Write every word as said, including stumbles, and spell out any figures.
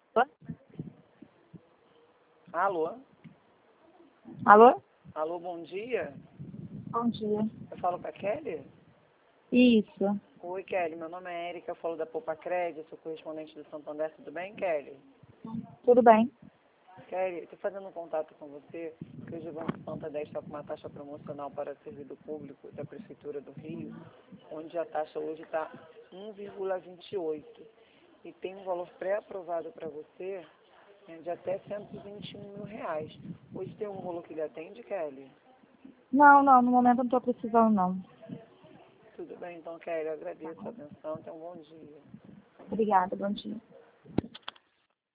Alô? Alô? Alô, bom dia. Bom dia. Eu falo com a Kelly? Isso. Oi, Kelly. Meu nome é Érica, eu falo da Poupa Crédito, sou correspondente do Santander. Tudo bem, Kelly? Tudo bem. Kelly, estou fazendo um contato com você, que hoje o Banco Santander está com uma taxa promocional para servidor público da Prefeitura do Rio, onde a taxa hoje está um vírgula vinte e oito. E tem um valor pré-aprovado para você né, de até cento e vinte e um mil reais. Hoje tem um valor que ele atende, Kelly? Não, não, no momento eu não estou precisando, não. Tudo bem, então, Kelly, eu agradeço a atenção. Tenha um bom dia. Obrigada, bom dia.